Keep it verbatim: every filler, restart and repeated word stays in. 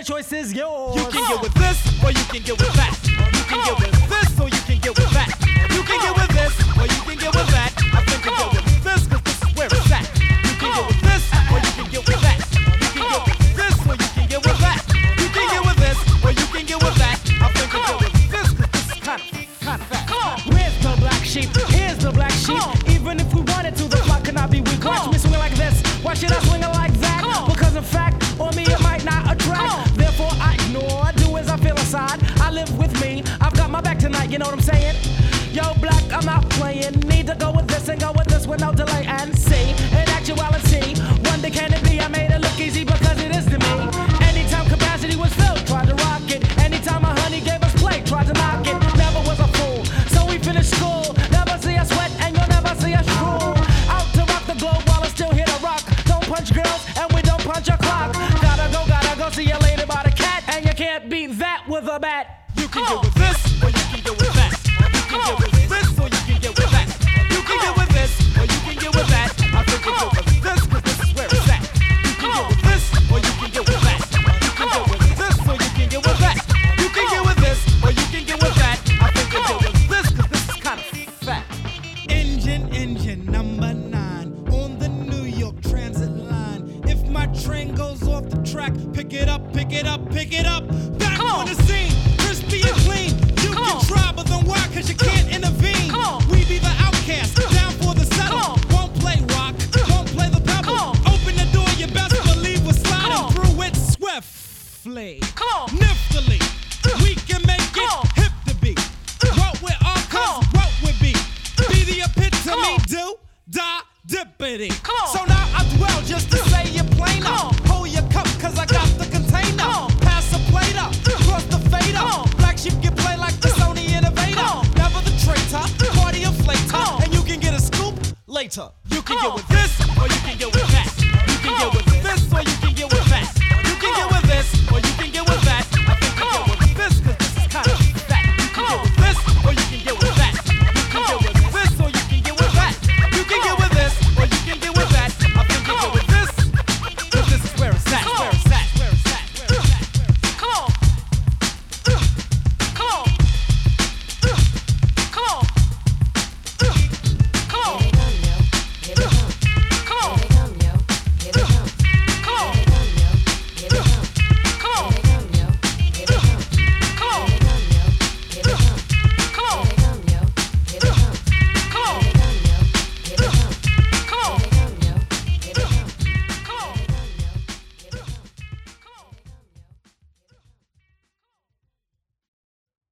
choice is yours. You can get with this, or you can get with that. You can get with this, or you can get with that. You can get with this, or you can get with that. I think you get with this, cause this is where it's at. You can get with this, or you can get with that. You can get with this, or you can get with that. You can get with this, or you can get with that. I think you get with this, cause this is kind of, kind of fat. Where's the black sheep? Here's the black sheep. Even if we wanted to, the clock cannot be weak. Watch me swing like this. Why should I swing it like that? Because in fact, on me it might not attract. Therefore I ignore, do as I feel inside. I live with me, I've got my back tonight, you know what I'm saying? Yo, black, I'm not playing. Need to go with this and go with this with no delay and see. In actuality, wonder can it be? I made it look easy because it is to me. Anytime capacity was filled, tried to rock it. Anytime my honey gave us play, tried to knock it. Never was a fool, so we finished school. Never see us sweat and you'll never see us drool. Out to rock the globe while it's still here to rock. Don't punch girls and we don't punch a clock. Gotta go, gotta go see you later by the cat. And you can't beat that with a bat. You can get with this, or you can get with that. You can get with this, or you can get with that. You can get with this, or you can get with that. I think you get with this, cause this is where it's at. You can get with this, or you can get with that. You can get with this, or you can get with that. You can get with this, or you can get with that. I think you get with this, cause this is kind of fat. Engine, engine number nine on the New York Transit line. If my train goes off the track, pick it up, pick it up, pick it up. Back on the scene, crispy and clean. You can try, but then why? Cause you can't intervene. We be the outcast, down for the settle. Won't play rock, won't play the pebble. Open the door, you best believe we're sliding through it swiftly. Niftily, we can make it hip to be. What with our cause, what with be. Be the epitome, do, die, dippity. So now I dwell just to say it plainer. Hold your cup, cause I got the